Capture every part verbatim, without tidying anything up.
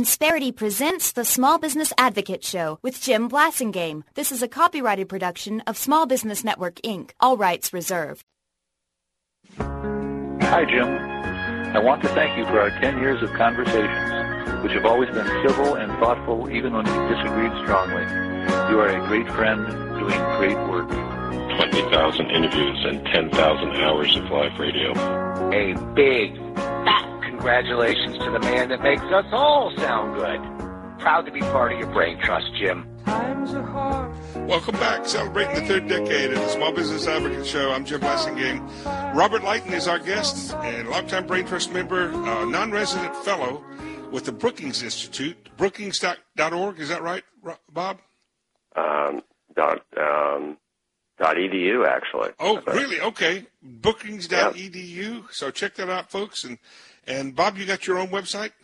Insperity presents the Small Business Advocate Show with Jim Blasingame. This is a copyrighted production of Small Business Network, Incorporated. All rights reserved. Hi, Jim. I want to thank you for our ten years of conversations, which have always been civil and thoughtful even when we disagreed strongly. You are a great friend doing great work. twenty thousand interviews and ten thousand hours of live radio. A big, fat congratulations to the man that makes us all sound good. Proud to be part of your brain trust, Jim. Times are hard. Welcome back, celebrating the third decade of the Small Business Advocate Show. I'm Jim Blasingame. Robert Lighton is our guest, and longtime Brain Trust member, uh, non-resident fellow with the Brookings Institute, brookings dot org. Is that right, Bob? Um, dot, um, dot edu, actually. Oh, really? Okay. brookings dot e d u. Yep. So check that out, folks. And, and Bob, you got your own website?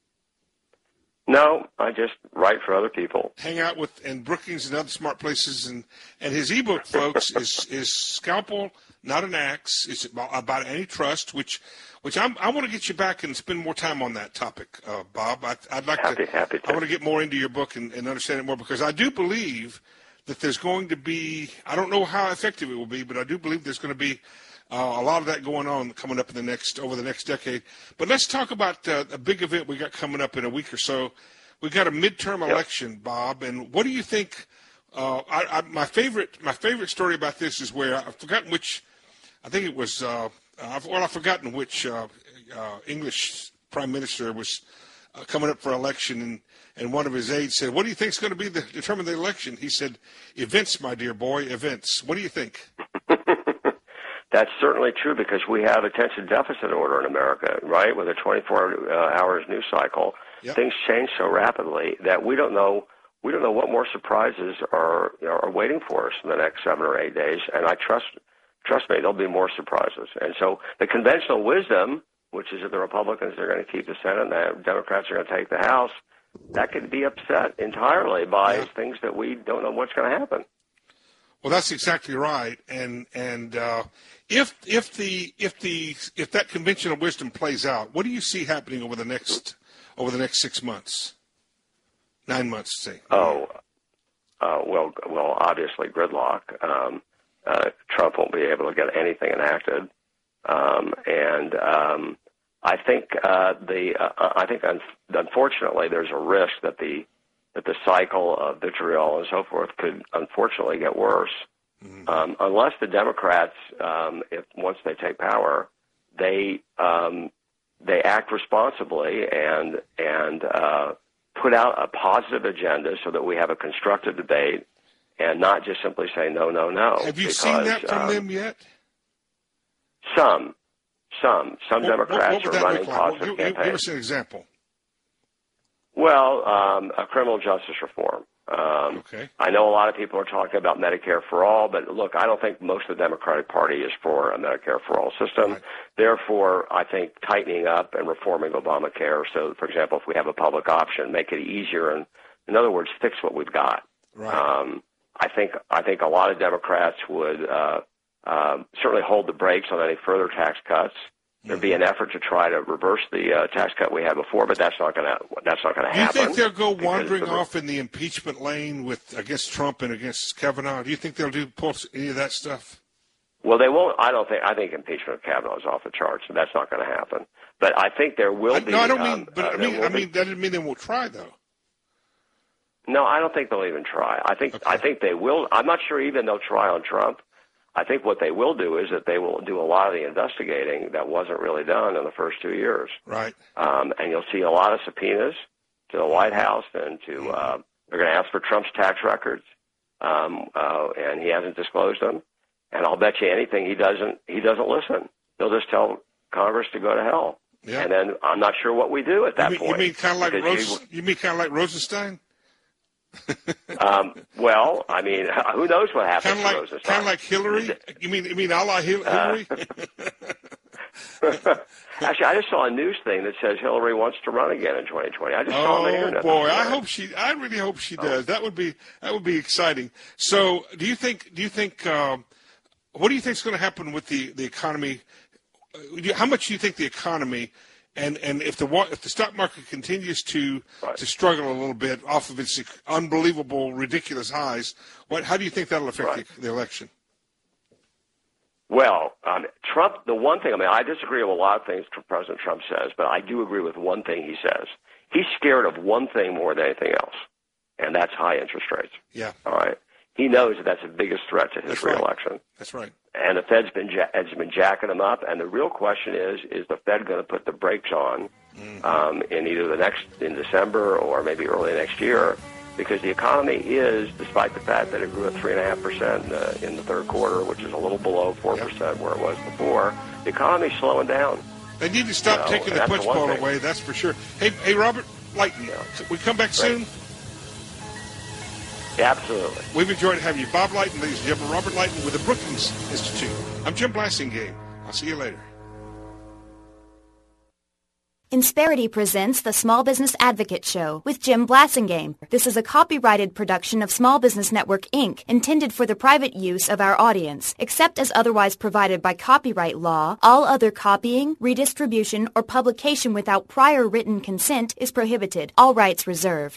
No, I just write for other people. Hang out with and Brookings and other smart places. And, and his ebook, folks, is is Scalpel, Not an Axe. It's about, about antitrust, which which I'm, I want to get you back and spend more time on that topic, uh, Bob. I, I'd like happy, to, happy to. I want to get more into your book and, and understand it more, because I do believe that there's going to be, I don't know how effective it will be, but I do believe there's going to be Uh, a lot of that going on coming up in the next over the next decade. But let's talk about uh, a big event we got coming up in a week or so. We got a midterm yep. election, Bob, and what do you think? Uh, I, I, my favorite my favorite story about this is where I've forgotten which. I think it was uh, I've, well I've forgotten which uh, uh, English prime minister was uh, coming up for election, and, and one of his aides said, "What do you think is going to be the determine the election?" He said, "Events, my dear boy, events." What do you think? That's certainly true, because we have attention deficit order in America, right, with a twenty-four uh, hours news cycle. Yep. Things change so rapidly that we don't know we don't know what more surprises are you know, are waiting for us in the next seven or eight days. And I trust trust me, there'll be more surprises. And so the conventional wisdom, which is that the Republicans are going to keep the Senate and the Democrats are going to take the House, that could be upset entirely by yeah. things that we don't know what's going to happen. Well, that's exactly right, and and uh, if if the if the if that conventional wisdom plays out, what do you see happening over the next over the next six months, nine months, say? Oh, uh, well, well, obviously gridlock. Um, uh, Trump won't be able to get anything enacted, um, and um, I think uh, the uh, I think un- unfortunately there's a risk that the that the cycle of vitriol and so forth could unfortunately get worse, mm-hmm. um, unless the Democrats, um, if once they take power, they um, they act responsibly and and uh, put out a positive agenda so that we have a constructive debate and not just simply say no, no, no. Have you because, seen that from um, them yet? Some, some, some what, Democrats what, what are running like? positive Give, campaigns. give us an example. Well, um, a criminal justice reform. Um, okay. I know a lot of people are talking about Medicare for all, but look, I don't think most of the Democratic Party is for a Medicare for all system. Right. Therefore, I think tightening up and reforming Obamacare, so, for example, if we have a public option, make it easier and, in other words, fix what we've got. Right. Um, I think I think a lot of Democrats would uh, uh, certainly hold the brakes on any further tax cuts. There'd be an effort to try to reverse the uh, tax cut we had before, but that's not going to that's not going to happen. Do you think they'll go wandering the, off in the impeachment lane with against Trump and against Kavanaugh? Do you think they'll do pull any of that stuff? Well, they won't. I don't think. I think impeachment of Kavanaugh is off the charts, and that's not going to happen. But I think there will I, be. No, I don't um, mean. But uh, I mean, I be, mean that doesn't mean they won't try, though. No, I don't think they'll even try. I think. Okay. I think they will. I'm not sure even they'll try on Trump. I think what they will do is that they will do a lot of the investigating that wasn't really done in the first two years. Right. Um, and you'll see a lot of subpoenas to the White House and to, uh, they're going to ask for Trump's tax records, um, uh, and he hasn't disclosed them. And I'll bet you anything he doesn't, he doesn't listen. They'll just tell Congress to go to hell. Yeah. And then I'm not sure what we do at that you mean, point. You mean kind of like Rose, you, you mean kind of like Rosenstein? um, well, I mean, who knows what happens kind of like, to Rosenstein? Kind of like Hillary? You mean, you mean a la Hillary? Uh, Actually, I just saw a news thing that says Hillary wants to run again in twenty twenty. I just oh, saw it on the internet. boy, I hope she. I really hope she does. Oh. That would be that would be exciting. So, do you think? Do you think? Um, what do you think is going to happen with the the economy? How much do you think the economy And and if the wa- if the stock market continues to right. to struggle a little bit off of its unbelievable, ridiculous highs, what how do you think that'll affect right. the, the election? Well, um, Trump, the one thing, I mean, I disagree with a lot of things President Trump says, but I do agree with one thing he says. He's scared of one thing more than anything else, and that's high interest rates. Yeah. All right. He knows that that's the biggest threat to his that's reelection. Right. That's right. And the Fed's been ja- has been jacking them up, and the real question is: is the Fed going to put the brakes on mm-hmm. um, in either the next in December or maybe early next year? Because the economy is, despite the fact that it grew at three and a half percent in the third quarter, which is a little below four yep. percent where it was before, the economy's slowing down. They need to stop you know, taking the punch the bowl away. That's for sure. Hey, hey, Robert Lighton, yeah. we come back soon. Yeah, absolutely. We've enjoyed having you, Bob Lighton, ladies and gentlemen. Robert Lighton with the Brookings Institute. I'm Jim Blasingame. I'll see you later. Insperity presents the Small Business Advocate Show with Jim Blasingame. This is a copyrighted production of Small Business Network, Incorporated, intended for the private use of our audience. Except as otherwise provided by copyright law, all other copying, redistribution, or publication without prior written consent is prohibited. All rights reserved.